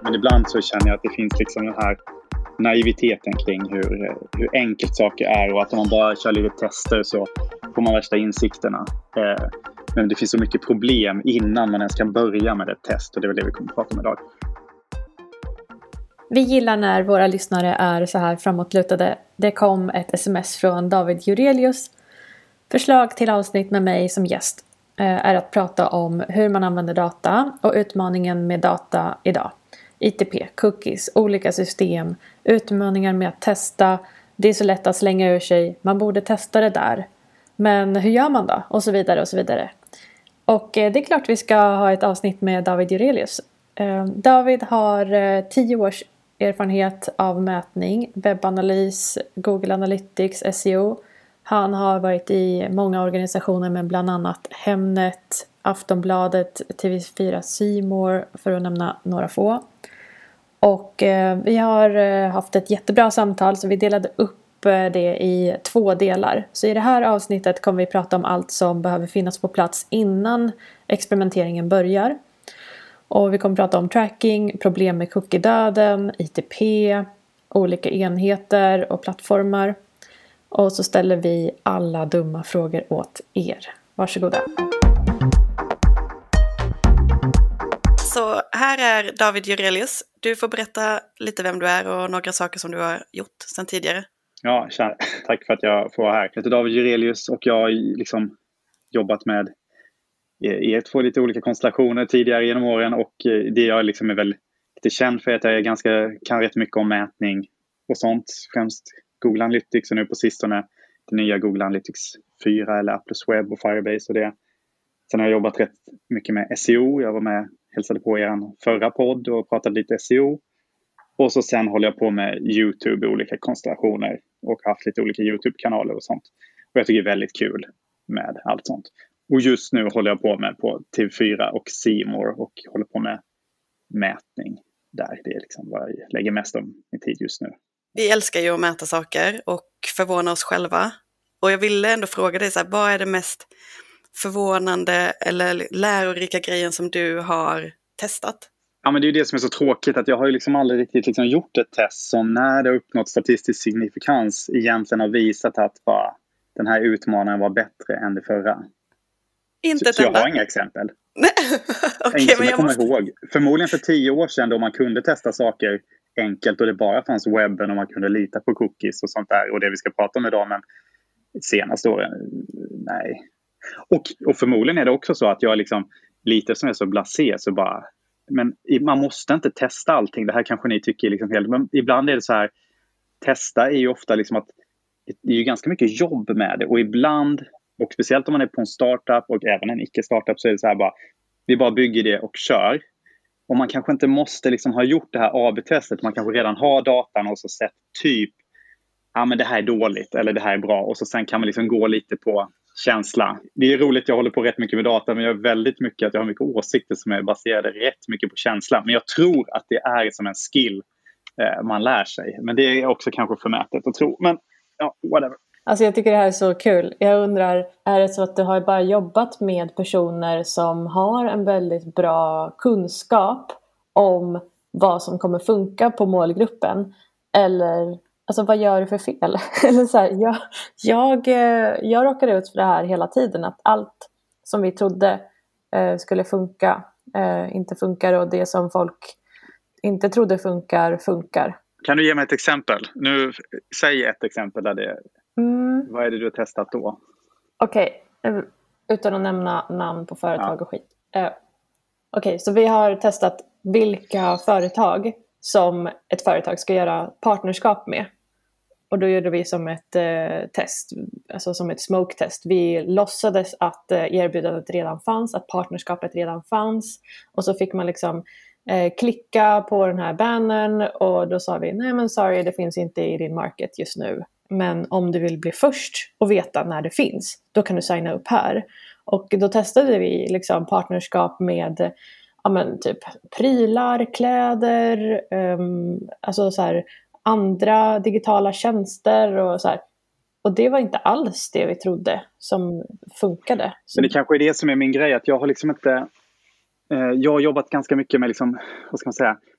Men ibland så känner jag att det finns liksom den här naiviteten kring hur enkelt saker är och att om man bara kör lite tester så får man värsta insikterna. Men det finns så mycket problem innan man ens kan börja med ett test och det är väl det vi kommer att prata om idag. Vi gillar när våra lyssnare är så här framåtlutade. Det kom ett sms från David Jurelius. Förslag till avsnitt med mig som gäst är att prata om hur man använder data och utmaningen med data idag. ITP, cookies, olika system, utmaningar med att testa. Det är så lätt att slänga ur sig. Man borde testa det där. Men hur gör man då? Och så vidare och så vidare. Och det är klart vi ska ha ett avsnitt med David Jurelius. David har 10 års erfarenhet av mätning, webbanalys, Google Analytics, SEO. Han har varit i många organisationer med bland annat Hemnet, Aftonbladet, TV4 C More för att nämna några få. Och vi har haft ett jättebra samtal så vi delade upp det i 2 delar. Så i det här avsnittet kommer vi prata om allt som behöver finnas på plats innan experimenteringen börjar. Och vi kommer prata om tracking, problem med cookie-döden, ITP, olika enheter och plattformar. Och så ställer vi alla dumma frågor åt er. Varsågoda. Så här är David Jurelius. Du får berätta lite vem du är och några saker som du har gjort sedan tidigare. Ja, tack för att jag får vara här. Jag heter David Jurelius och jag har liksom jobbat med er 2 lite olika konstellationer tidigare genom åren. Och det jag liksom är väl lite känd för är att jag kan rätt mycket om mätning och sånt. Främst Google Analytics och nu på sistone det nya Google Analytics 4 eller Applus Web och Firebase och det. Sen har jag jobbat rätt mycket med SEO. Jag var med hälsade på er förra podd och pratade lite SEO. Och så sen håller jag på med YouTube i olika konstellationer och haft lite olika YouTube-kanaler och sånt. Och jag tycker det är väldigt kul med allt sånt. Och just nu håller jag på med på TV4 och C More och håller på med mätning där. Det är liksom vad jag lägger mest om min tid just nu. Vi älskar ju att mäta saker och förvåna oss själva. Och jag ville ändå fråga dig, så här, vad är det mest förvånande eller lärorika grejen som du har testat? Ja, men det är ju det som är så tråkigt att jag har ju liksom aldrig riktigt liksom gjort ett test som när det har uppnått statistisk signifikans egentligen har visat att bara, den här utmanaren var bättre än det förra. Inte så jag har inga exempel. Okej, men jag kommer ihåg. Förmodligen för 10 år sedan då man kunde testa saker enkelt och det bara fanns webben och man kunde lita på cookies och sånt där och det vi ska prata om idag, men senaste åren, nej. Och förmodligen är det också så att jag liksom lite som är så blasé så bara, men man måste inte testa allting. Det här kanske ni tycker liksom helt, men ibland är det så här, testa är ju ofta liksom att det är ju ganska mycket jobb med det och ibland, och speciellt om man är på en startup och även en icke-startup så är det så här bara, vi bara bygger det och kör. Och man kanske inte måste liksom ha gjort det här AB-testet. Man kanske redan har datan och så sett typ, ja men det här är dåligt eller det här är bra. Och så sen kan man liksom gå lite på känsla. Det är roligt, jag håller på rätt mycket med data men jag har väldigt mycket att jag har mycket åsikter som är baserade rätt mycket på känsla. Men jag tror att det är som en skill man lär sig. Men det är också kanske förmätet att tro. Men ja, whatever. Alltså jag tycker det här är så kul. Jag undrar, är det så att du har bara jobbat med personer som har en väldigt bra kunskap om vad som kommer funka på målgruppen? Eller, alltså vad gör du för fel? Eller så här, jag råkar ut för det här hela tiden. Att allt som vi trodde skulle funka inte funkar. Och det som folk inte trodde funkar. Kan du ge mig ett exempel? Nu, säg ett exempel där det... Vad är det du har testat då? Okej, utan att nämna namn på företag och skit. Okej, så vi har testat vilka företag som ett företag ska göra partnerskap med. Och då gjorde vi som ett test, alltså som ett smoke-test. Vi låtsades att erbjudandet redan fanns, att partnerskapet redan fanns. Och så fick man liksom klicka på den här bannern och då sa vi, nej men sorry, det finns inte i din market just nu. Men om du vill bli först och veta när det finns, då kan du signa upp här. Och då testade vi liksom partnerskap med typ prylar, kläder, alltså så här, andra digitala tjänster och så här. Och det var inte alls det vi trodde som funkade. Så... Men det kanske är det som är min grej, att jag har liksom inte... Jag har jobbat ganska mycket med liksom, vad ska man säga,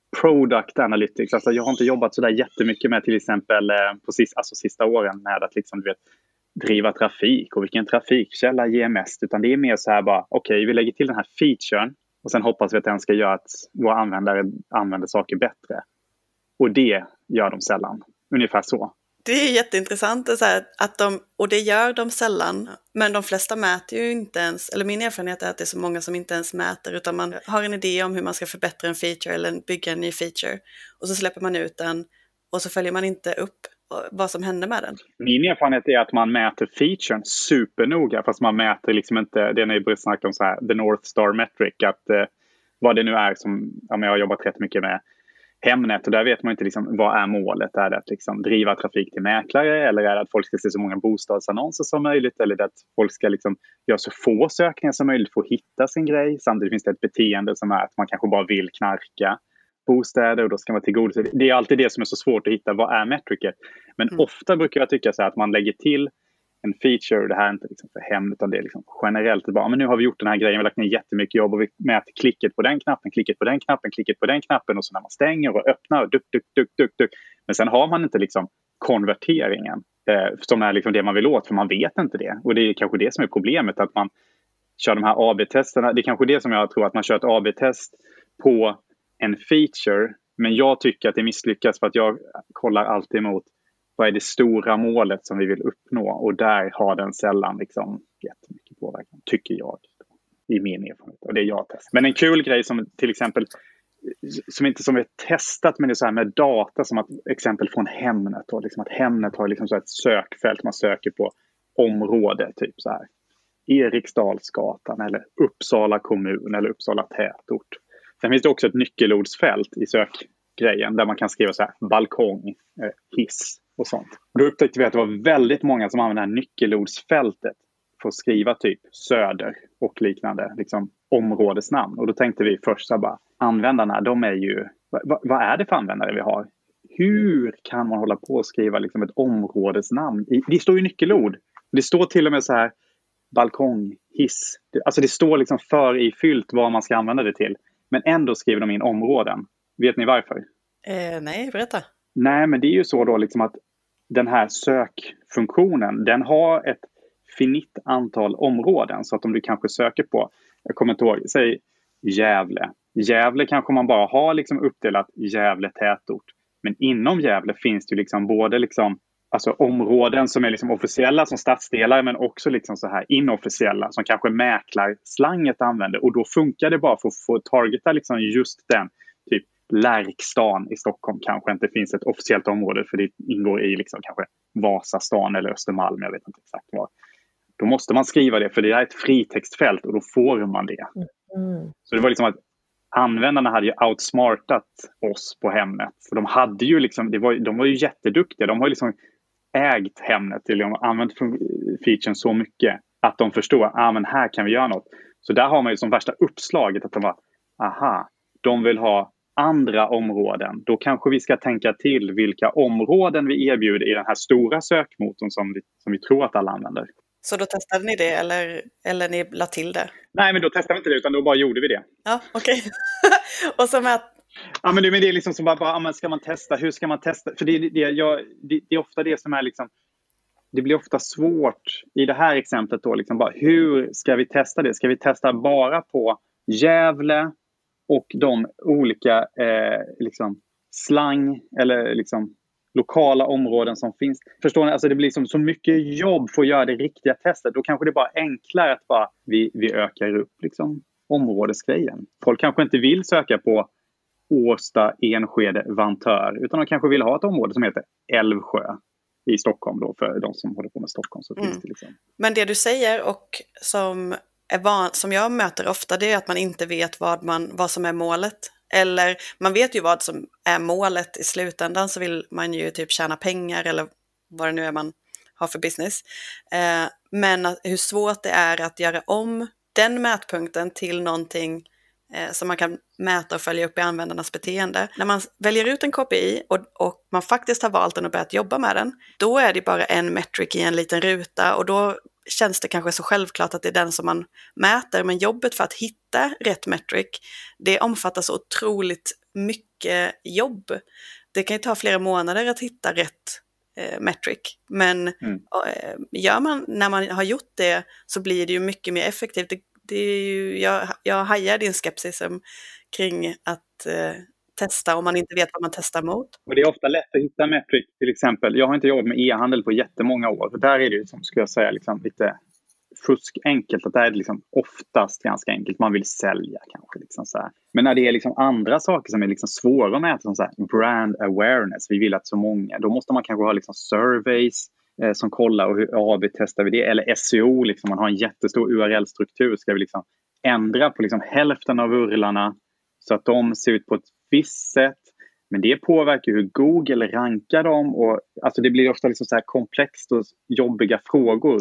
product analytics. Alltså jag har inte jobbat så där jättemycket med till exempel på sista åren med att liksom, du vet, driva trafik och vilken trafikkälla ger mest. Utan det är mer så här bara, okej, vi lägger till den här featuren och sen hoppas vi att den ska göra att våra användare använder saker bättre. Och det gör de sällan. Ungefär så. Det är jätteintressant så här, och det gör de sällan. Men de flesta mäter ju inte ens, eller min erfarenhet är att det är så många som inte ens mäter, utan man har en idé om hur man ska förbättra en feature eller bygga en ny feature. Och så släpper man ut den och så följer man inte upp vad som händer med den. Min erfarenhet är att man mäter featuren supernoga, fast man mäter liksom inte, det är när vi börjar snacka om så här, the North Star metric, att vad det nu är som, jag har jobbat rätt mycket med Hemnet, och där vet man inte liksom, vad är målet? Är det att liksom driva trafik till mäklare, eller är det att folk ska se så många bostadsannonser som möjligt, eller är det att folk ska liksom göra så få sökningar som möjligt för att hitta sin grej? Samtidigt finns det ett beteende som är att man kanske bara vill knarka bostäder och då ska man tillgodose. Det är alltid det som är så svårt att hitta, vad är metriker? Men ofta brukar jag tycka så här att man lägger till en feature, det här är inte liksom för hem utan det är liksom generellt bara, men nu har vi gjort den här grejen, vi har lagt ner jättemycket jobb och vi mäter klicket på den knappen, klicket på den knappen, klicket på den knappen, och så när man stänger och öppnar och duk. Men sen har man inte liksom konverteringen som är liksom det man vill åt, för man vet inte det. Och det är kanske det som är problemet, att man kör de här AB-testerna. Det är kanske det som jag tror, att man kör ett AB-test på en feature, men jag tycker att det misslyckas för att jag kollar alltid emot vad är det stora målet som vi vill uppnå, och där har den sällan liksom jättemycket påverkan, tycker jag, i min erfarenhet, och det är jag testat. Men en kul grej som till exempel som är testat, men det är så här med data, som att exempel från Hemnet då, liksom att Hemnet har liksom så ett sökfält, man söker på område, typ så här Eriksdalsgatan eller Uppsala kommun eller Uppsala tätort. Sen finns det också ett nyckelordsfält i sökgrejen där man kan skriva så här balkong, hiss och sånt. Och då upptäckte vi att det var väldigt många som använde det här nyckelordsfältet för att skriva typ söder och liknande liksom områdesnamn. Och då tänkte vi först så bara, användarna, de är ju, vad är det för användare vi har? Hur kan man hålla på och skriva liksom ett områdesnamn? Det står ju nyckelord. Det står till och med så här balkong, hiss. Alltså det står liksom för ifyllt vad man ska använda det till. Men ändå skriver de in områden. Vet ni varför? Nej, berätta. Nej, men det är ju så då liksom att den här sökfunktionen, den har ett finit antal områden. Så att om du kanske söker på, jag kommer inte ihåg, säg Gävle. Gävle kanske man bara har liksom uppdelat Gävle tätort. Men inom Gävle finns det liksom både liksom, alltså områden som är liksom officiella som stadsdelar, men också liksom så här inofficiella som kanske mäklarslanget använder. Och då funkar det bara för att få targeta liksom just den, typ Lärkstan i Stockholm kanske inte finns ett officiellt område, för det ingår i liksom kanske Vasastan eller Östermalm, jag vet inte exakt vad. Då måste man skriva det, för det är ett fritextfält och då får man det. Så det var liksom att användarna hade ju outsmartat oss på Hemnet. För de hade ju liksom, de var ju jätteduktiga. De har ju liksom ägt Hemnet, eller de har använt featuren så mycket att de förstår, men här kan vi göra något. Så där har man ju som värsta uppslaget att de var, de vill ha andra områden. Då kanske vi ska tänka till vilka områden vi erbjuder i den här stora sökmotorn som vi tror att alla använder. Så då testade ni det eller ni la till det? Nej, men då testade vi inte det, utan då bara gjorde vi det. Ja, okej. Och så med... Ja, men det är liksom som bara ska man testa? Hur ska man testa? För det är ofta det som är liksom, det blir ofta svårt i det här exemplet då, liksom bara, hur ska vi testa det? Ska vi testa bara på Gävle och de olika liksom slang eller liksom lokala områden som finns? Förstår ni? Alltså det blir liksom så mycket jobb för att göra det riktiga testet. Då kanske det bara är enklare att bara vi ökar upp liksom områdesgrejen. Folk kanske inte vill söka på Årsta, Enskede, Vantör, utan de kanske vill ha ett område som heter Älvsjö i Stockholm då, för de som håller på med Stockholm. Så finns det liksom. Men det du säger och som jag möter ofta, det är att man inte vet vad som är målet. Eller man vet ju vad som är målet i slutändan, så vill man ju typ tjäna pengar eller vad det nu är man har för business. Men hur svårt det är att göra om den mätpunkten till någonting som man kan mäta och följa upp i användarnas beteende. När man väljer ut en KPI och man faktiskt har valt den och börjat jobba med den, då är det bara en metric i en liten ruta, och då känns det kanske så självklart att det är den som man mäter, men jobbet för att hitta rätt metric, det omfattar så otroligt mycket jobb. Det kan ju ta flera månader att hitta rätt metric. Men när man har gjort det så blir det ju mycket mer effektivt. Det är ju, jag hajar din skepsis kring att testa om man inte vet vad man testar mot. Och det är ofta lätt att hitta metric, till exempel. Jag har inte jobbat med e-handel på jättemånga år. För där är det ju, som skulle jag säga, liksom lite fuskenkelt. Att där är det liksom oftast ganska enkelt. Man vill sälja kanske. Liksom så här. Men när det är liksom andra saker som är liksom svåra att mäta, som så här, brand awareness. Vi vill att så många. Då måste man kanske ha liksom surveys som kollar och hur AB-testar vi det. Eller SEO, liksom, man har en jättestor URL-struktur. Ska vi liksom ändra på liksom hälften av urlarna så att de ser ut på ett visst sätt. Men det påverkar hur Google rankar dem. Och, alltså det blir ofta liksom så här komplext och jobbiga frågor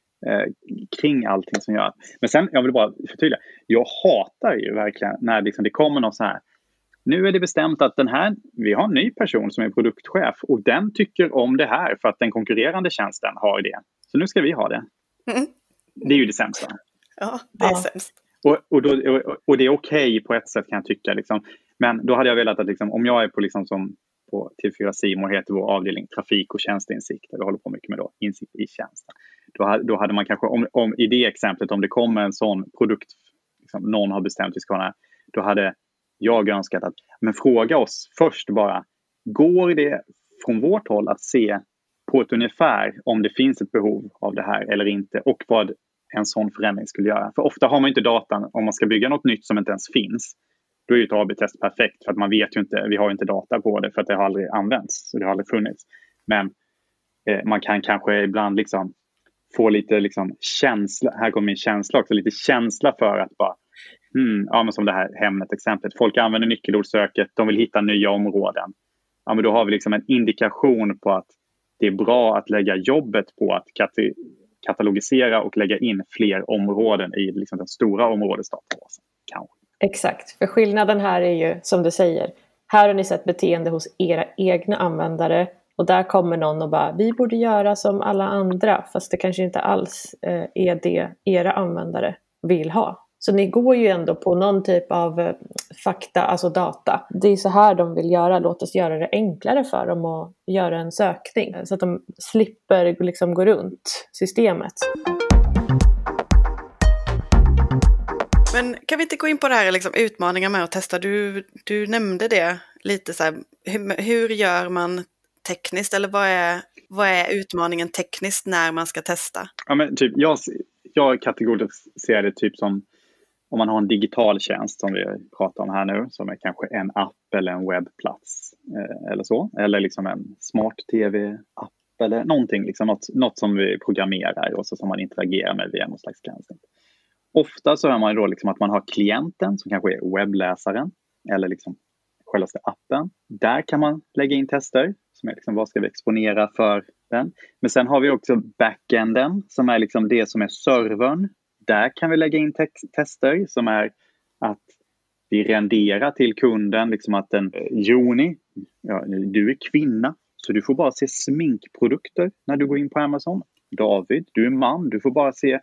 kring allting som gör. Men sen, jag vill bara förtydliga. Jag hatar ju verkligen när liksom det kommer någon så här. Nu är det bestämt att vi har en ny person som är produktchef. Och den tycker om det här för att den konkurrerande tjänsten har det. Så nu ska vi ha det. Det är ju det sämsta. Ja, det är sämst. Och det är okej på ett sätt kan jag tycka. Liksom. Men då hade jag velat att liksom, om jag är på, liksom, som på TV4 Simor heter vår avdelning trafik- och tjänsteinsikt. Vi håller på mycket med då, insikt i tjänsten. Då hade man kanske, om i det exemplet, om det kommer en sån produkt, liksom, någon har bestämt vi ska ha, då hade jag önskat att, men fråga oss först bara, går det från vårt håll att se på ett ungefär om det finns ett behov av det här eller inte och vad en sån förändring skulle göra. För ofta har man inte datan om man ska bygga något nytt som inte ens finns. Då är ju ett AB-test perfekt för att man vet ju inte, vi har ju inte data på det för att det har aldrig använts. Så det har aldrig funnits. Men man kan kanske ibland liksom få lite liksom känsla, här kommer min känsla också, lite känsla för att bara, ja men som det här Hemnet-exemplet. Folk använder nyckelordsöket, de vill hitta nya områden. Ja men då har vi liksom en indikation på att det är bra att lägga jobbet på att katalogisera och lägga in fler områden i liksom den stora områdesdatabasen. Kanske. Exakt, för skillnaden här är ju som du säger. Här har ni sett beteende hos era egna användare. Och där kommer någon och bara, vi borde göra som alla andra. Fast det kanske inte alls är det era användare vill ha. Så ni går ju ändå på någon typ av fakta, alltså data. Det är så här de vill göra. Låt oss göra det enklare för dem att göra en sökning. Så att de slipper liksom gå runt systemet. Men kan vi inte gå in på det här liksom, utmaningar med att testa? Du nämnde det lite så här. Hur gör man tekniskt? Eller vad är utmaningen tekniskt när man ska testa? Ja, men typ, jag kategoriserar det typ som om man har en digital tjänst som vi pratar om här nu. Som är kanske en app eller en webbplats eller så. Eller liksom en smart tv-app eller någonting. Liksom något som vi programmerar och så som man interagerar med via någon slags tjänst. Ofta så har man då liksom att man har klienten som kanske är webbläsaren eller liksom själva appen. Där kan man lägga in tester som är liksom vad ska vi exponera för den. Men sen har vi också backenden som är liksom det som är servern. Där kan vi lägga in tester som är att vi renderar till kunden liksom att Joni, du är kvinna så du får bara se sminkprodukter när du går in på Amazon. David, du är man, du får bara se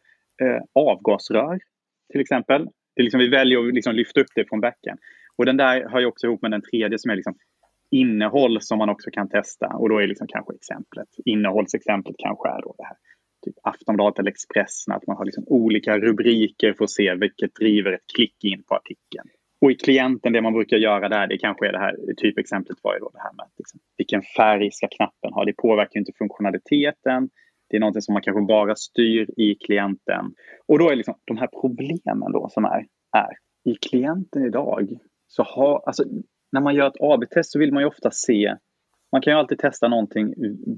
avgasrör till exempel. Det är liksom, vi väljer att liksom lyfta upp det från backen. Och den där hör ju också ihop med den tredje som är liksom innehåll som man också kan testa. Och då är liksom kanske innehållsexemplet kanske är då det här. Typ Aftonbladet eller Expressen. Att man har liksom olika rubriker för att se vilket driver ett klick in på artikeln. Och i klienten det man brukar göra där det kanske är det här typexemplet var ju då det här med liksom, vilken färg ska knappen ha. Det påverkar inte funktionaliteten. Det är något som man kanske bara styr i klienten. Och då är liksom de här problemen då som är i klienten idag. Så alltså, när man gör ett AB-test så vill man ju ofta se. Man kan ju alltid testa någonting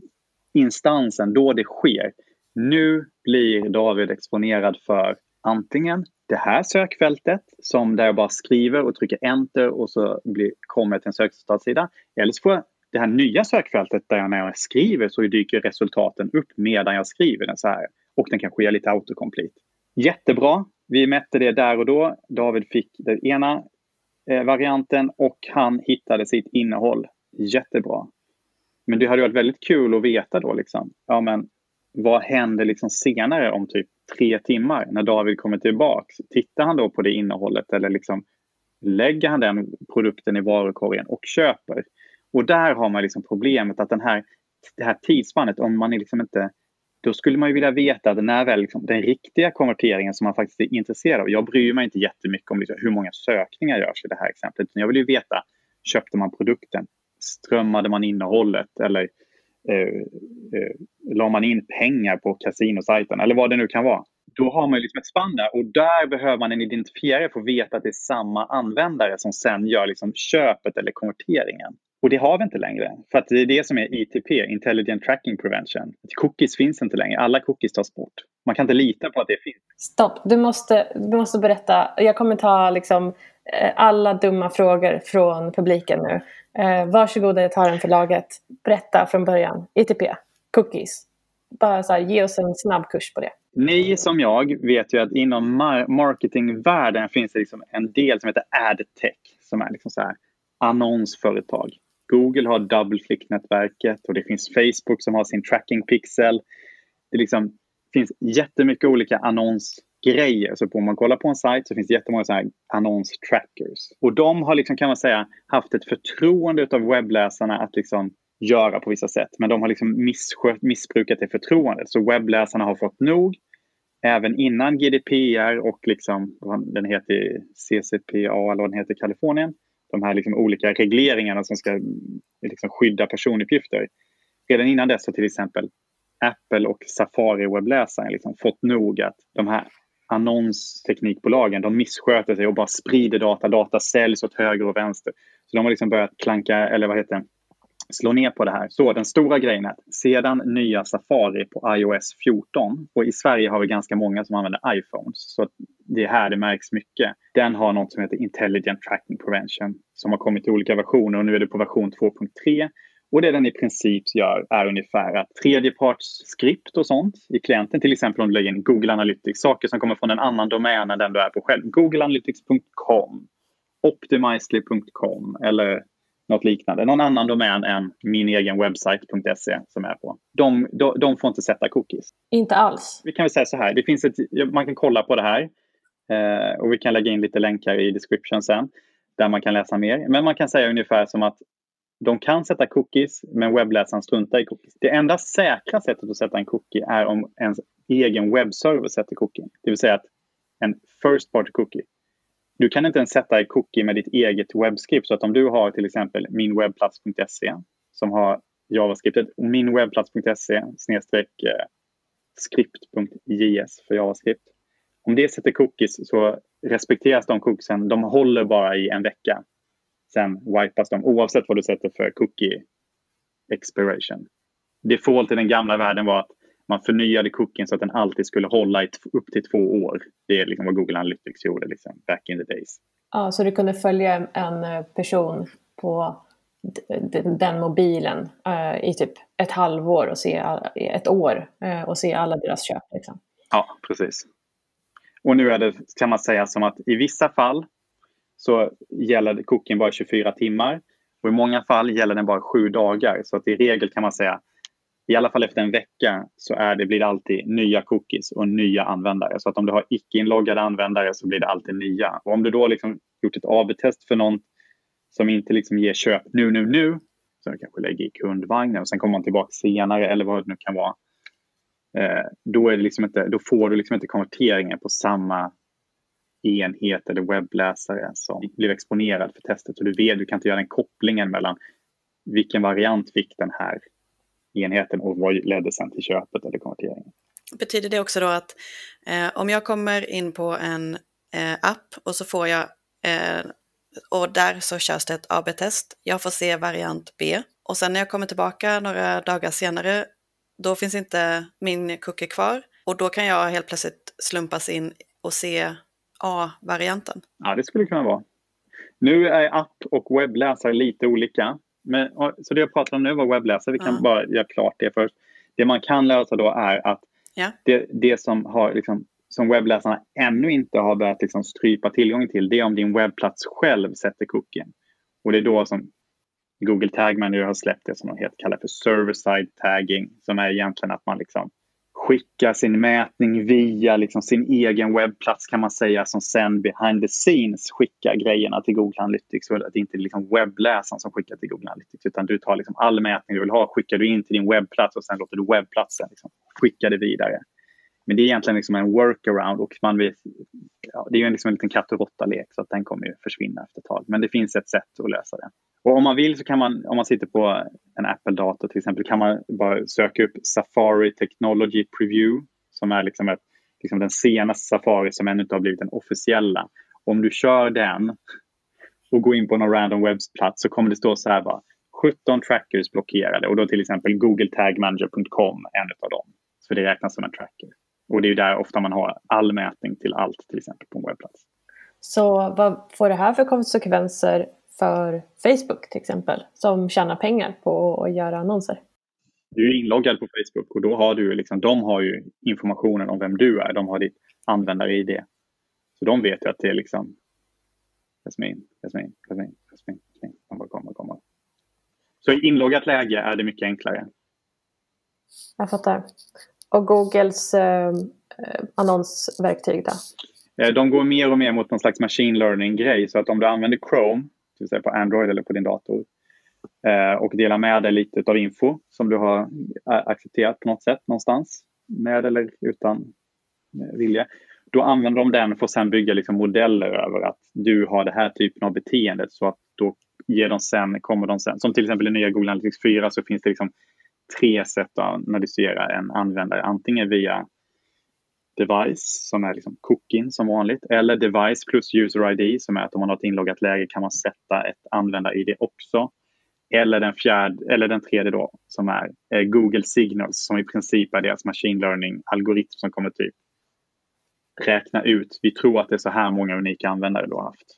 instansen då det sker. Nu blir David exponerad för antingen det här sökfältet som där jag bara skriver och trycker enter och så kommer jag till en sökresultatsida. Eller så får jag det här nya sökfältet där när jag skriver så dyker resultaten upp medan jag skriver den så här. Och den kan ske lite autocomplete. Jättebra. Vi mätte det där och då. David fick den ena varianten och han hittade sitt innehåll. Jättebra. Men det hade varit väldigt kul att veta då liksom. Ja men vad händer liksom senare om typ 3 timmar när David kommer tillbaks? Tittar han då på det innehållet eller liksom lägger han den produkten i varukorgen och köper. Och där har man liksom problemet att det här tidsspannet, om man är liksom inte, då skulle man ju vilja veta att när väl liksom, den riktiga konverteringen som man faktiskt är intresserad av. Jag bryr mig inte jättemycket om liksom, hur många sökningar görs i det här exemplet. Jag vill ju veta, köpte man produkten? Strömmade man innehållet? Eller la man in pengar på kasinosajten? Eller vad det nu kan vara. Då har man ju liksom ett spann där, och där behöver man en identifierare för att veta att det är samma användare som sen gör liksom köpet eller konverteringen. Och det har vi inte längre. För att det är det som är ITP, Intelligent Tracking Prevention. Cookies finns inte längre. Alla cookies tas bort. Man kan inte lita på att det finns. Stopp, du måste berätta. Jag kommer ta liksom alla dumma frågor från publiken nu. Varsågoda, jag tar den för laget. Berätta från början. ITP, cookies. Bara så här, ge oss en snabb kurs på det. Ni som jag vet ju att inom marketingvärlden finns det liksom en del som heter AdTech, som är liksom så här annonsföretag. Google har DoubleClick-nätverket och det finns Facebook som har sin tracking pixel. Det liksom finns jättemycket olika annonsgrejer. Så om man kollar på en sajt så finns det jättemånga så här annonstrackers. Och de har liksom, kan man säga, haft ett förtroende av webbläsarna att liksom göra på vissa sätt. Men de har liksom missbrukat det förtroendet. Så webbläsarna har fått nog. Även innan GDPR och liksom, den heter CCPA eller vad den heter i Kalifornien. De här liksom olika regleringarna som ska liksom skydda personuppgifter. Redan innan dess har till exempel Apple och Safari-webbläsaren liksom fått nog att de här annonsteknikbolagen, de missköter sig och bara sprider data. Data säljs åt höger och vänster. Så de har liksom börjat slå ner på det här. Så den stora grejen är att sedan nya Safari på iOS 14, och i Sverige har vi ganska många som använder iPhones, så det är här det märks mycket. Den har något som heter Intelligent Tracking Prevention som har kommit i olika versioner, och nu är det på version 2.3. Och det den i princip gör är ungefär att tredjepartsskript och sånt i klienten, till exempel om du lägger in Google Analytics, saker som kommer från en annan domän än den du är på själv. Googleanalytics.com, Optimizely.com eller något liknande. Någon annan domän än min egen webbsite.se som är på. De får inte sätta cookies. Inte alls. Vi kan väl säga så här. Det finns man kan kolla på det här. Och vi kan lägga in lite länkar i description sen. Där man kan läsa mer. Men man kan säga ungefär som att de kan sätta cookies, men webbläsaren struntar i cookies. Det enda säkra sättet att sätta en cookie är om ens egen webbserver sätter cookie. Det vill säga att en first party cookie. Du kan inte ens sätta en cookie med ditt eget webbscript. Så att om du har till exempel minwebbplats.se som har JavaScriptet, minwebbplats.se /script.js för JavaScript. Om det sätter cookies så respekteras de cookiesen. De håller bara i en vecka. Sen wipas de oavsett vad du sätter för cookie expiration. Default i den gamla världen var att man förnyade cookien så att den alltid skulle hålla upp till 2 år. Det är liksom vad Google Analytics gjorde liksom, back in the days. Ja, så du kunde följa en person på den mobilen i typ ett halvår och se ett år och se alla deras köp. Liksom. Ja, precis. Och nu är det, kan man säga, som att i vissa fall så gäller cookien bara 24 timmar. Och i många fall gäller den bara 7 dagar. Så att i regel kan man säga, i alla fall efter en vecka så blir det alltid nya cookies och nya användare. Så att om du har icke-inloggade användare så blir det alltid nya. Och om du då liksom gjort ett AB-test för någon som inte liksom ger köp nu, så du kanske lägger i kundvagnen och sen kommer man tillbaka senare eller vad det nu kan vara. Då får du liksom inte konverteringen på samma enhet eller webbläsare som blev exponerad för testet. Och du kan inte göra den kopplingen mellan vilken variant fick den här enheten och vad ledde sen till köpet eller konverteringen. Betyder det också då att om jag kommer in på en app och så får jag och där så körs det ett AB-test. Jag får se variant B och sen när jag kommer tillbaka några dagar senare då finns inte min cookie kvar och då kan jag helt plötsligt slumpas in och se A-varianten. Ja, det skulle kunna vara. Nu är app och webbläsare lite olika. Men, så det jag pratar om nu var webbläsare. Vi kan bara göra klart det först. Det man kan lösa då är att det som har liksom, som webbläsarna ännu inte har börjat liksom strypa tillgången till, det är om din webbplats själv sätter cookien. Och det är då som Google Tag Manager har släppt det som de kallar för server-side tagging, som är egentligen att man liksom skicka sin mätning via liksom sin egen webbplats kan man säga, som sen behind the scenes skickar grejerna till Google Analytics. Så att det inte är liksom webbläsaren som skickar till Google Analytics, utan du tar liksom all mätning du vill ha, skickar du in till din webbplats och sen låter du webbplatsen liksom skicka det vidare. Men det är egentligen liksom en workaround, och man vet, det är ju liksom en liten katt och råtta-lek, så att den kommer ju försvinna efter ett tag. Men det finns ett sätt att lösa det. Och om man vill så kan man, om man sitter på en Apple-dator till exempel, kan man bara söka upp Safari Technology Preview, som är liksom den senaste Safari som ännu inte har blivit den officiella. Om du kör den och går in på någon random webbplats så kommer det stå så här bara 17 trackers blockerade, och då till exempel googletagmanager.com är en av dem. Så det räknas som en tracker. Och det är ju där ofta man har all mätning till allt, till exempel på en webbplats. Så vad får det här för konsekvenser för Facebook till exempel, som tjänar pengar på att göra annonser? Du är inloggad på Facebook, och då har du liksom, de har ju informationen om vem du är. De har ditt användare-ID. Så de vet ju att det är liksom Jasmin. Kommer. Så i inloggat läge är det mycket enklare. Jag fattar. Och Googles annonsverktyg då? De går mer och mer mot någon slags machine learning-grej. Så att om du använder Chrome, till exempel på Android eller på din dator, och delar med dig lite av info som du har accepterat på något sätt någonstans, med eller utan vilja, då använder de den för att sen bygga liksom modeller över att du har det här typen av beteendet, så att då kommer de sen. Som till exempel i nya Google Analytics 4 så finns det liksom 3 sätt att analysera en användare. Antingen via device, som är liksom cookie som vanligt, eller device plus user ID, som är att om man har ett inloggat läge kan man sätta ett användar-ID också. Eller den tredje då, som är Google Signals, som i princip är deras machine learning-algoritm som kommer typ räkna ut, vi tror att det är så här många unika användare du har haft.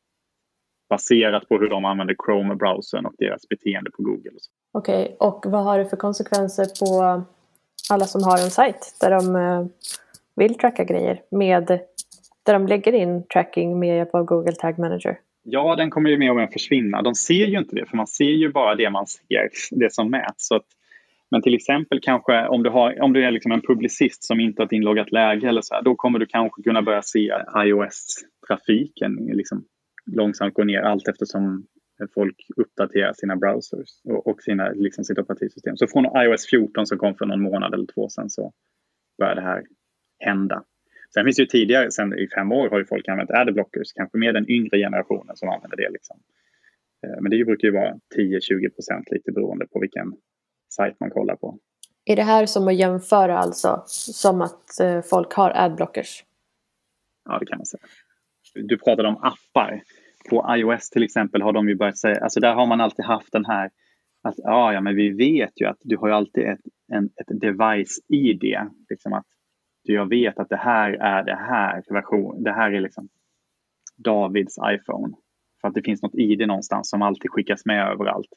Baserat på hur de använder Chrome-browsern och deras beteende på Google. Okej, och vad har det för konsekvenser på alla som har en sajt där de vill tracka grejer där de lägger in tracking med hjälp av Google Tag Manager? Ja, den kommer ju mer och mer försvinna. De ser ju inte det, för man ser ju bara det man ser, det som mäts. Så att, men till exempel kanske om du är liksom en publicist som inte har ett inloggat läge eller så här, då kommer du kanske kunna börja se iOS-trafiken liksom långsamt gå ner allt eftersom folk uppdaterar sina browsers och sina, liksom sitt operativsystem. Så från iOS 14 som kom för någon månad eller 2 sedan, så börjar det här hända. Sen finns det ju tidigare, sen i 5 år har ju folk använt adblockers, kanske mer den yngre generationen som använder det liksom. Men det brukar ju vara 10-20% lite beroende på vilken sajt man kollar på. Är det här som att jämföra alltså som att folk har adblockers? Ja, det kan man säga. Du pratade om appar. På iOS till exempel har de ju börjat säga, alltså där har man alltid haft den här att ja men vi vet ju att du har ju alltid ett device-ID, liksom att jag vet att det här är det här är liksom Davids iPhone, för att det finns något ID någonstans som alltid skickas med överallt.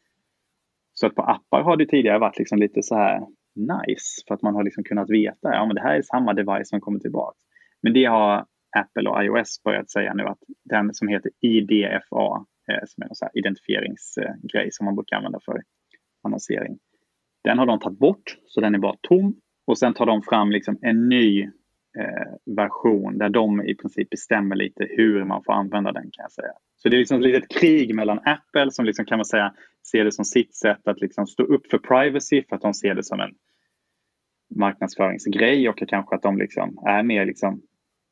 Så att på appar har det tidigare varit liksom lite så här nice, för att man har liksom kunnat veta, ja men det här är samma device som kommer tillbaka. Men det har Apple och iOS börjat säga nu, att den som heter IDFA, som är en sån här identifieringsgrej som man brukar använda för annonsering, den har de tagit bort, så den är bara tom. Och sen tar de fram liksom en ny version där de i princip bestämmer lite hur man får använda den, kan jag säga. Så det är liksom ett litet krig mellan Apple, som liksom, kan man säga, ser det som sitt sätt att liksom stå upp för privacy, för att de ser det som en marknadsföringsgrej, och kanske att de liksom är mer liksom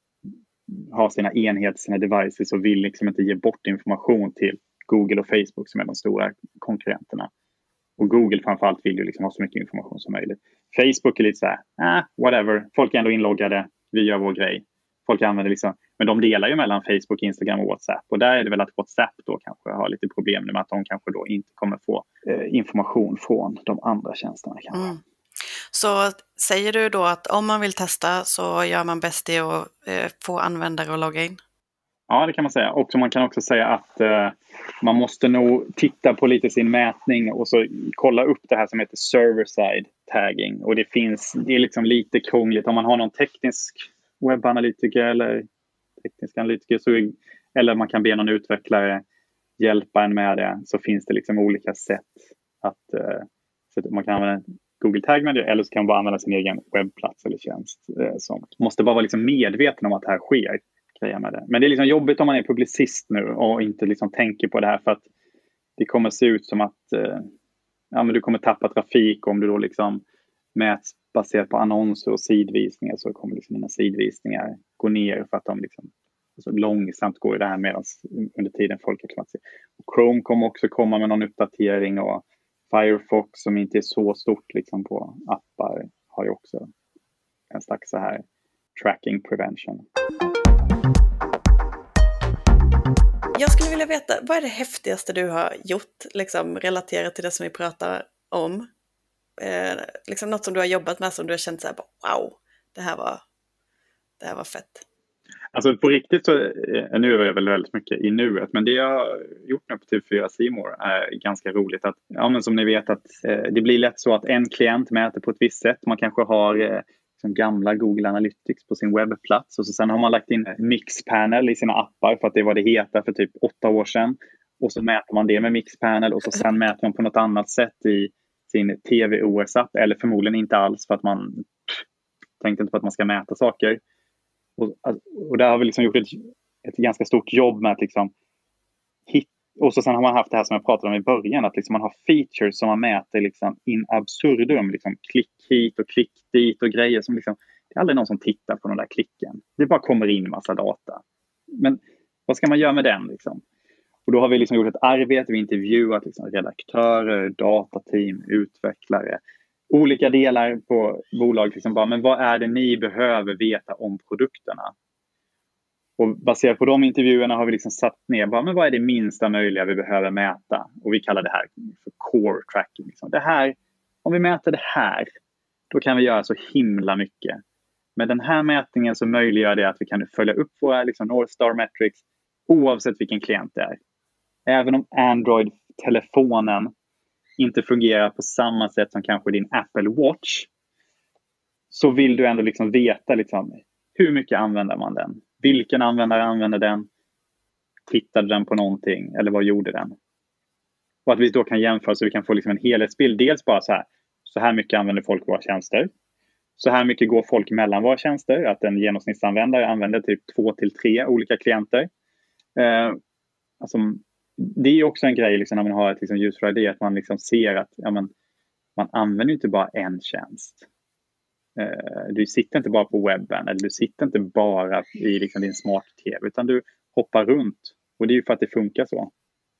har sina enheter, sina devices, och vill liksom inte ge bort information till Google och Facebook som är de stora konkurrenterna. Och Google framförallt vill ju liksom ha så mycket information som möjligt. Facebook är lite så här, whatever. Folk är ändå inloggade, vi gör vår grej. Folk använder liksom, men de delar ju mellan Facebook, Instagram och WhatsApp. Och där är det väl att WhatsApp då kanske har lite problem med att de kanske då inte kommer få information från de andra tjänsterna kanske. Mm. Så säger du då att om man vill testa så gör man bäst i att få användare att logga in? Ja, det kan man säga. Och man kan också säga att man måste nog titta på lite sin mätning och så kolla upp det här som heter server-side tagging. Och det är liksom lite krångligt. Om man har någon teknisk webbanalytiker eller teknisk analytiker, eller man kan be någon utvecklare hjälpa en med det, så finns det liksom olika sätt att så man kan använda Google Tag Manager, eller så kan man bara använda sin egen webbplats eller tjänst. Som måste bara vara liksom medveten om att det här sker. Med det. Men det är liksom jobbigt om man är publicist nu och inte liksom tänker på det här, för att det kommer se ut som att men du kommer tappa trafik om du då liksom mäts baserat på annonser och sidvisningar, så kommer liksom dina sidvisningar gå ner för att de liksom så långsamt går i det här medan under tiden folk har kunnat se. Och Chrome kommer också komma med någon uppdatering, och Firefox som inte är så stort liksom på appar har ju också en slags så här tracking prevention. Jag skulle vilja veta, vad är det häftigaste du har gjort liksom, relaterat till det som vi pratar om? Liksom något som du har jobbat med som du har känt så här, wow, det här var fett. Alltså på riktigt så, nu är jag väl väldigt mycket i nuet, men det jag har gjort nu på TV4 C More är ganska roligt. Att, men som ni vet att det blir lätt så att en klient mäter på ett visst sätt. Man kanske har som gamla Google Analytics på sin webbplats, och så sen har man lagt in Mixpanel i sina appar för att det var det heter för typ 8 år sedan. Och så mäter man det med Mixpanel, och så sen mäter man på något annat sätt i sin TV-OS-app, eller förmodligen inte alls för att man tänkte inte på att man ska mäta saker. Och där har vi liksom gjort ett ganska stort jobb med att liksom och så sen har man haft det här som jag pratade om i början, att liksom man har features som man mäter liksom in absurdum, liksom klick hit och klick dit och grejer som liksom, det är aldrig någon som tittar på den där klicken. Det bara kommer in massa data. Men vad ska man göra med den liksom? Och då har vi liksom gjort ett arbete, vi intervjuat liksom redaktörer, datateam, utvecklare, olika delar på bolag liksom bara, men vad är det ni behöver veta om produkterna? Och baserat på de intervjuerna har vi liksom satt ner, bara, men vad är det minsta möjliga vi behöver mäta? Och vi kallar det här för core tracking. Liksom. Det här, om vi mäter det här, då kan vi göra så himla mycket. Med den här mätningen så möjliggör det att vi kan följa upp våra liksom, North Star Metrics oavsett vilken klient det är. Även om Android-telefonen inte fungerar på samma sätt som kanske din Apple Watch, så vill du ändå liksom veta liksom, hur mycket använder man den? Vilken användare använder den? Tittade den på någonting? Eller vad gjorde den? Och att vi då kan jämföra så vi kan få liksom en helhetsbild. Dels bara så här mycket använder folk våra tjänster. Så här mycket går folk mellan våra tjänster. Att en genomsnittsanvändare använder typ 2 till 3 olika klienter. Alltså, det är också en grej liksom, när man har ett liksom, user ID, att man liksom ser att man använder inte bara en tjänst. Du sitter inte bara på webben, eller du sitter inte bara i liksom din smart-tv, utan du hoppar runt. Och det är ju för att det funkar så.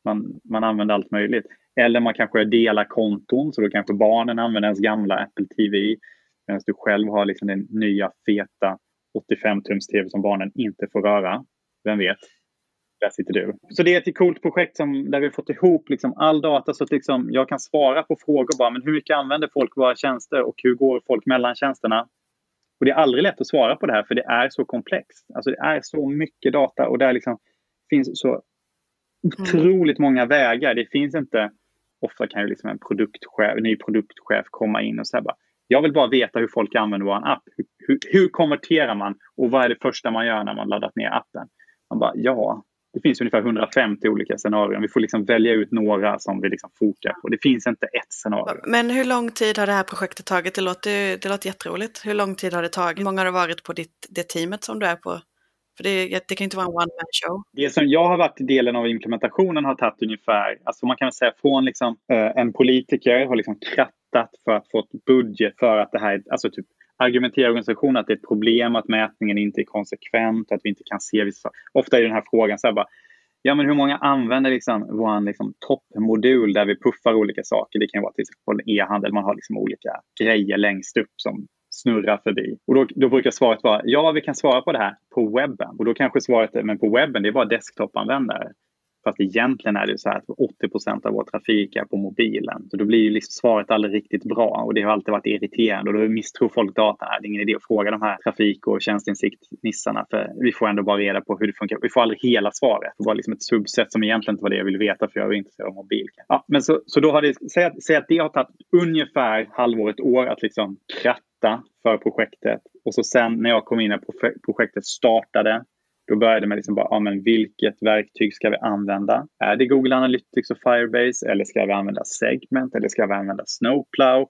Man använder allt möjligt. Eller man kanske delar konton, så då kanske barnen använder ens gamla Apple TV, medan du själv har liksom den nya feta 85-tums TV som barnen inte får röra. Vem vet? Där sitter du. Så det är ett coolt projekt där vi har fått ihop liksom all data, så att liksom jag kan svara på frågor bara, men hur mycket använder folk våra tjänster och hur går folk mellan tjänsterna? Och det är aldrig lätt att svara på det här, för det är så komplext. Alltså det är så mycket data, och där liksom finns så otroligt många vägar. Det finns inte, ofta kan ju liksom en ny produktchef komma in och säga bara, jag vill bara veta hur folk använder vår app. Hur konverterar man, och vad är det första man gör när man laddat ner appen? Man bara, det finns ungefär 150 olika scenarier. Vi får liksom välja ut några som vi liksom fokar på. Det finns inte ett scenario. Men hur lång tid har det här projektet tagit? Det låter jätteroligt. Hur lång tid har det tagit? Hur många har det varit på det teamet som du är på? För det kan inte vara en one-man-show. Det som jag har varit delen av implementationen har tagit ungefär, alltså man kan säga från liksom, en politiker har liksom krattat för att få ett budget för att det här, alltså typ argumenterar organisationen att det är ett problem att mätningen inte är konsekvent, att vi inte kan se vissa. Ofta är den här frågan så här bara, men hur många använder liksom vår liksom toppmodul där vi puffar olika saker? Det kan vara till exempel e-handel, man har liksom olika grejer längst upp som snurrar förbi. Och då brukar svaret vara, vi kan svara på det här på webben. Och då kanske svaret är, men på webben det är bara desktop-användare. Fast egentligen är det så här att 80% av vår trafik är på mobilen. Så då blir ju liksom svaret aldrig riktigt bra. Och det har alltid varit irriterande. Och då misstror folk datan. Det är ingen idé att fråga de här trafik- och tjänstinsikt-nissarna. För vi får ändå bara reda på hur det funkar. Vi får aldrig hela svaret. Det var liksom ett subset som egentligen inte var det jag ville veta. För jag är intresserad av mobil. Ja, men så då har det, säg att det har tagit ungefär halvåret, år att liksom kratta för projektet. Och så sen när jag kom in när projektet startade, då började det med liksom bara, men vilket verktyg ska vi använda? Är det Google Analytics och Firebase? Eller ska vi använda Segment? Eller ska vi använda Snowplow?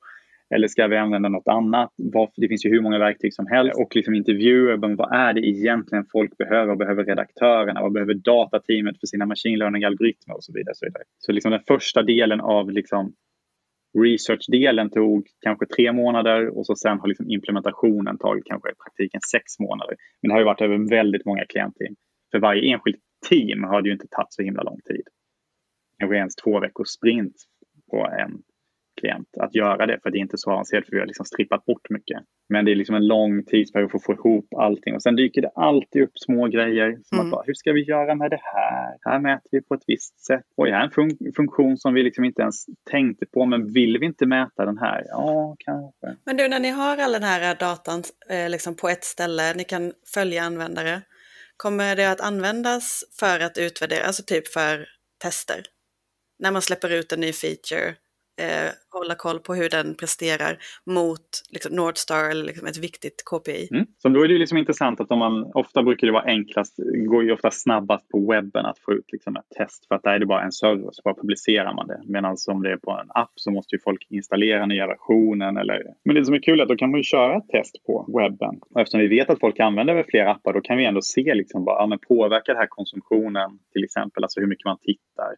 Eller ska vi använda något annat? Det finns ju hur många verktyg som helst. Och liksom intervjuer, vad är det egentligen folk behöver? Vad behöver redaktörerna? Vad behöver datateamet för sina machine learning-algoritmer och så vidare. Så liksom den första delen av liksom research-delen tog kanske 3 månader och så sen har liksom implementationen tagit kanske i praktiken 6 månader. Men det har ju varit över väldigt många klientteam. För varje enskilt team har det ju inte tagit så himla lång tid. Kanske ens 2 veckors sprint på en klient att göra det, för det är inte så avancerat, för vi har liksom strippat bort mycket. Men det är liksom en lång tidsperiod för att få ihop allting, och sen dyker det alltid upp små grejer som att bara, hur ska vi göra med det här? Här mäter vi på ett visst sätt. Och här är en funktion som vi liksom inte ens tänkte på, men vill vi inte mäta den här? Ja, kanske. Men du, när ni har all den här datan liksom på ett ställe, ni kan följa användare, kommer det att användas för att utvärdera, alltså typ för tester? När man släpper ut en ny feature, hålla koll på hur den presterar mot liksom Northstar eller liksom ett viktigt KPI. Så då är det liksom intressant att ofta brukar det vara enklast, går ju ofta snabbast på webben att få ut liksom ett test, för att där är det bara en server, så bara publicerar man det. Medan om det är på en app så måste ju folk installera nya versionen. Men det som är kul är att då kan man ju köra ett test på webben. Och eftersom vi vet att folk använder över flera appar, då kan vi ändå se liksom bara, men påverkar det här konsumtionen till exempel, alltså hur mycket man tittar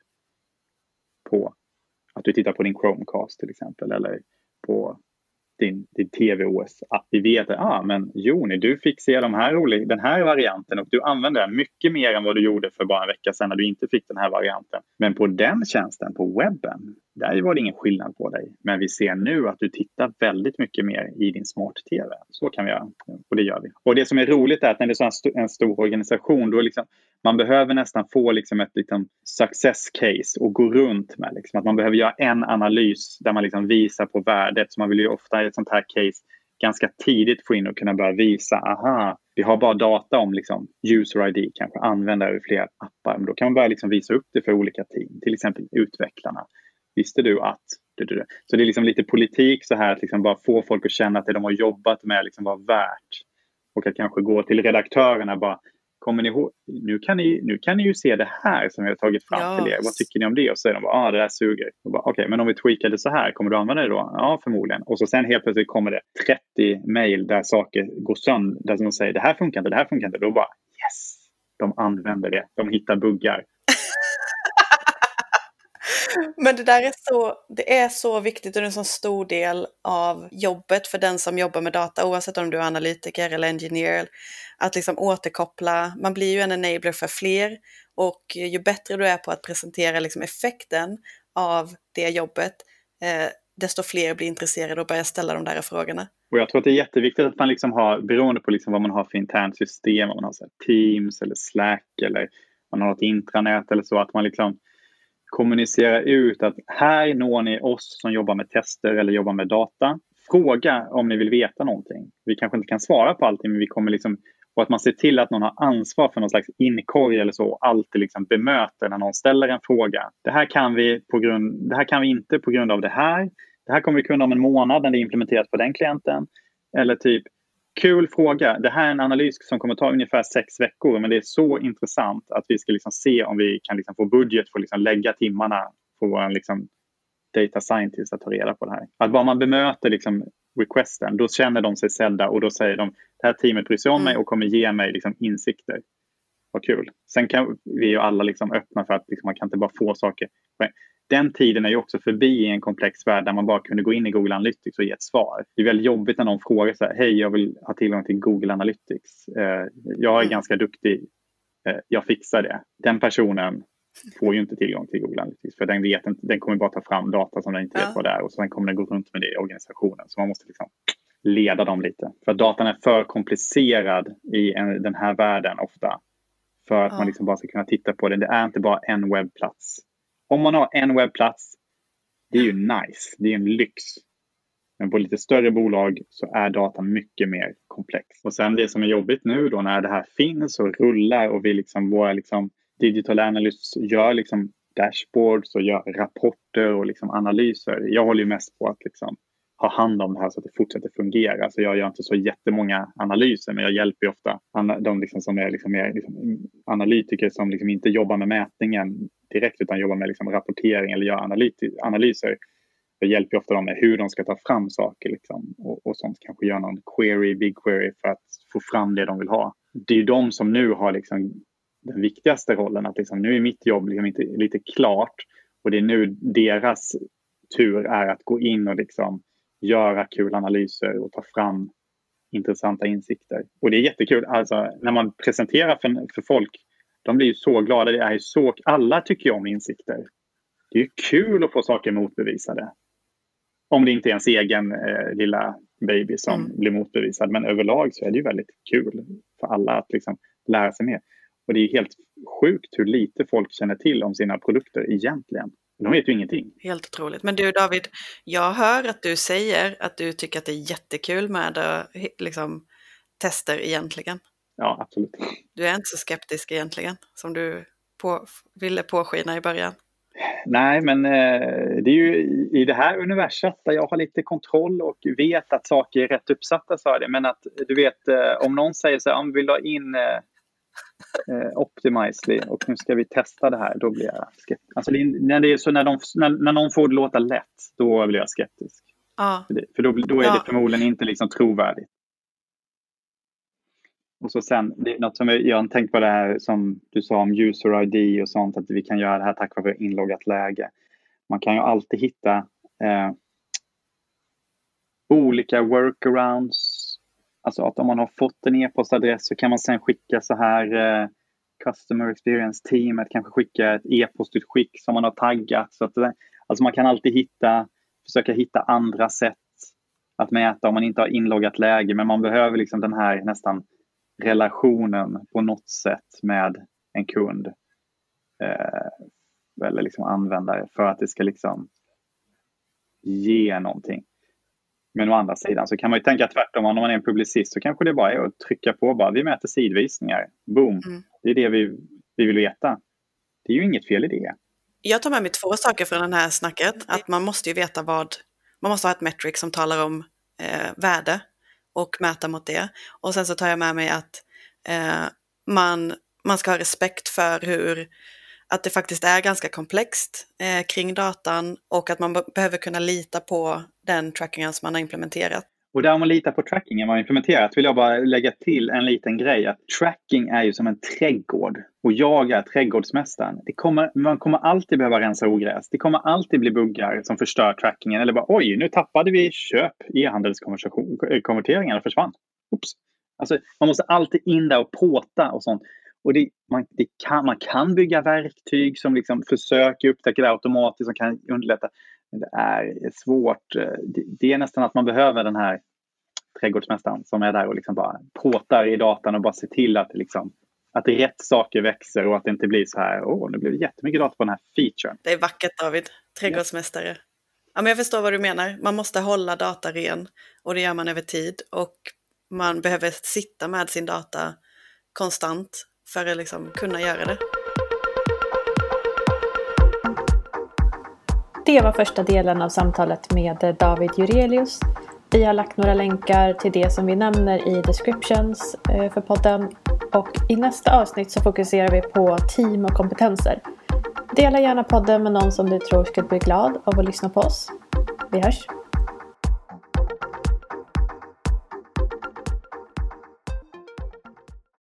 på. Att du tittar på din Chromecast till exempel, eller på din TV-OS-app. Vi vet att men Joni, du fick se den här varianten och du använder den mycket mer än vad du gjorde för bara en vecka sedan när du inte fick den här varianten. Men på den tjänsten, på webben, där var det ingen skillnad på dig. Men vi ser nu att du tittar väldigt mycket mer i din smart-tv. Så kan vi göra, och det gör vi. Och det som är roligt är att när det är så en stor organisation, då liksom, man behöver nästan få liksom ett success case och gå runt med. Liksom, att man behöver göra en analys där man liksom visar på värdet. Så man vill ju ofta i ett sånt här case ganska tidigt få in och kunna börja visa, vi har bara data om liksom user ID, kanske användare i flera appar. Men då kan man börja liksom visa upp det för olika team, till exempel utvecklarna. Visste du att... Så det är liksom lite politik så här, att liksom bara få folk att känna att det de har jobbat med liksom var värt. Och att kanske gå till redaktörerna bara, kommer ni ihåg, nu kan ni ju se det här som vi har tagit fram till er. Vad tycker ni om det? Och så säger de bara, det där suger. Okej, men om vi tweakar det så här, kommer du använda det då? Ja, förmodligen. Och så sen helt plötsligt kommer det 30 mejl där saker går sönder. Där de säger, det här funkar inte. Då bara, yes! De använder det. De hittar buggar. Men det är så viktigt, och det är en så stor del av jobbet för den som jobbar med data, oavsett om du är analytiker eller engineer, att liksom återkoppla. Man blir ju en enabler för fler, och ju bättre du är på att presentera liksom effekten av det jobbet, desto fler blir intresserade och börjar ställa de där frågorna. Och jag tror att det är jätteviktigt att man liksom har, beroende på liksom vad man har för internt system, om man har så här Teams eller Slack eller man har ett intranät eller så, att man liksom kommunicera ut att här når ni oss som jobbar med tester eller jobbar med data. Fråga om ni vill veta någonting. Vi kanske inte kan svara på allting, men vi kommer liksom, och att man ser till att någon har ansvar för någon slags inkorg eller så, och alltid liksom bemöter när någon ställer en fråga. Det här kan vi inte på grund av det här. Det här kommer vi kunna om en månad när det är implementerat på den klienten. Eller typ, kul fråga. Det här är en analys som kommer ta ungefär 6 veckor. Men det är så intressant att vi ska liksom se om vi kan liksom få budget för att liksom lägga timmarna på en liksom data scientist att ta reda på det här. Att bara man bemöter liksom requesten, då känner de sig sedda och då säger de, det här teamet bryr sig om mig och kommer ge mig liksom insikter. Vad kul. Sen kan vi ju alla liksom öppna för att liksom man kan inte bara få saker. Den tiden är ju också förbi i en komplex värld där man bara kunde gå in i Google Analytics och ge ett svar. Det är väldigt jobbigt när någon frågar så här, hej, jag vill ha tillgång till Google Analytics. Jag är ganska duktig. Jag fixar det. Den personen får ju inte tillgång till Google Analytics, för den kommer bara ta fram data som den inte vet vad det är, och sen kommer den gå runt med det i organisationen. Så man måste liksom leda dem lite. För att datan är för komplicerad i den här världen ofta. För att man liksom bara ska kunna titta på det. Det är inte bara en webbplats. Om man har en webbplats, det är ju nice. Det är en lyx. Men på lite större bolag så är datan mycket mer komplex. Och sen det som är jobbigt nu då, när det här finns och rullar och vi liksom, våra liksom digital analysts gör liksom dashboards och gör rapporter och liksom analyser. Jag håller ju mest på att liksom ha hand om det här så att det fortsätter fungera. Så jag gör inte så jättemånga analyser, men jag hjälper ju ofta de liksom som är liksom mer liksom analytiker som liksom inte jobbar med mätningen direkt utan jobbar med liksom rapportering eller gör analyser. Jag hjälper ofta dem med hur de ska ta fram saker liksom, och sånt. Kanske göra någon query, big query för att få fram det de vill ha. Det är ju de som nu har liksom den viktigaste rollen. Att liksom, nu är mitt jobb liksom inte lite klart. Och det är nu deras tur är att gå in och liksom göra kul analyser och ta fram intressanta insikter. Och det är jättekul. Alltså, när man presenterar för folk, de blir ju så glada. Det är ju så, alla tycker om insikter. Det är ju kul att få saker motbevisade. Om det inte är ens egen lilla baby som blir motbevisad. Men överlag så är det ju väldigt kul för alla att liksom lära sig mer. Och det är helt sjukt hur lite folk känner till om sina produkter egentligen. De vet ju ingenting. Helt otroligt. Men du David, jag hör att du säger att du tycker att det är jättekul med liksom, tester egentligen. Ja, absolut. Du är inte så skeptisk egentligen som du ville påskina i början. Nej, men det är ju i det här universet där jag har lite kontroll och vet att saker är rätt uppsatta, så är det. Men att du vet, om någon säger så här, om vi la in Optimizely och nu ska vi testa det här, då blir jag skeptisk. Alltså när det är så när någon får det låta lätt, då blir jag skeptisk. Ja. För då är det förmodligen inte liksom trovärdigt. Och så sen, det är något som jag har tänkt på det här som du sa om user ID och sånt, att vi kan göra det här tack vare inloggat läge. Man kan ju alltid hitta olika workarounds. Alltså att om man har fått en e-postadress så kan man sen skicka så här Customer Experience Teamet kanske skicka ett e-postutskick som man har taggat. Så att alltså man kan alltid försöka hitta andra sätt att mäta om man inte har inloggat läge. Men man behöver liksom den här nästan relationen på något sätt med en kund eller liksom användare för att det ska liksom ge någonting. Men å andra sidan så kan man ju tänka tvärtom. Om man är en publicist så kanske det bara är att trycka på bara, vi mäter sidvisningar. Boom. Det är det vi vill veta. Det är ju inget fel i det. Jag tar med mig 2 saker från den här snacket. Att man måste ju veta man måste ha ett metric som talar om värde och mäta mot det. Och sen så tar jag med mig att man ska ha respekt för att det faktiskt är ganska komplext kring datan och att man behöver kunna lita på den trackingen som man har implementerat. Och där om man litar på trackingen man har implementerat vill jag bara lägga till en liten grej. Att tracking är ju som en trädgård och jag är trädgårdsmästaren. Man kommer alltid behöva rensa ogräs. Det kommer alltid bli buggar som förstör trackingen. Eller bara oj, nu tappade vi köp. E-handelskonverteringarna försvann. Oops. Alltså, man måste alltid in där och påta och sånt. Och man kan bygga verktyg som liksom försöker upptäcka det automatiskt som kan underlätta. Men det är svårt. Det är nästan att man behöver den här trädgårdsmästaren som är där och liksom bara påtar i datan och bara ser till att, liksom, att rätt saker växer och att det inte blir så här, nu blir det jättemycket data på den här featuren. Det är vackert David, trädgårdsmästare. Ja, men jag förstår vad du menar. Man måste hålla data ren och det gör man över tid och man behöver sitta med sin data konstant för att liksom kunna göra det. Det var första delen av samtalet med David Jurelius. Vi har lagt några länkar till det som vi nämner i descriptions för podden. Och i nästa avsnitt så fokuserar vi på team och kompetenser. Dela gärna podden med någon som du tror skulle bli glad av att lyssna på oss. Vi hörs!